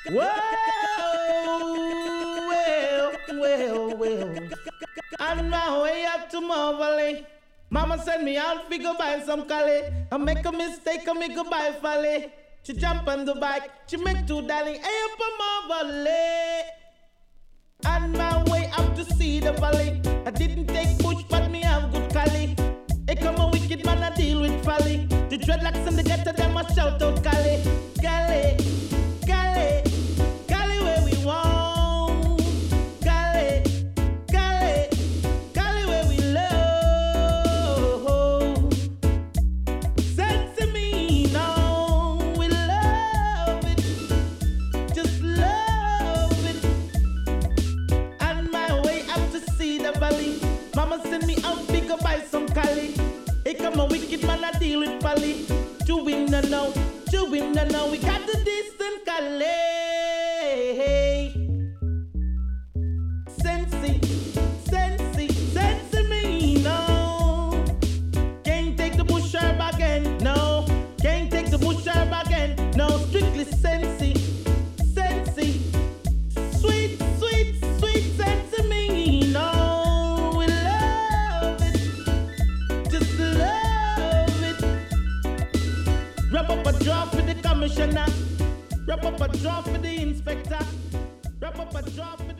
Well. On my way up to Moverly, Mama sent me out to go buy some Cali. I make a mistake, I make a buy folly. She jump on the bike, she make two darling, hey up on Moverly. On my way up to see the valley, I didn't take push, but me have good Cali. Hey come a wicked man, I deal with folly. The dreadlocks and the ghetto, them a shout out Cali. Cali, Cali, Cali where we want. Cali, Cali, Cali where we love. Send to me now, we love it. Just love it. On my way up to see the valley, Mama send me out big go buy some Cali. Hey come a wicked man, I deal with folly. Chewing the now, we got the distant Cali. Sensi me now. Can't take the bush herb again, no. Can't take the bush herb again, no. Strictly sensi. Sweet sensi me now. We love it, just love it. Wrap up a draw for the commissioner. Wrap up a draw for the inspector. Wrap up a draw for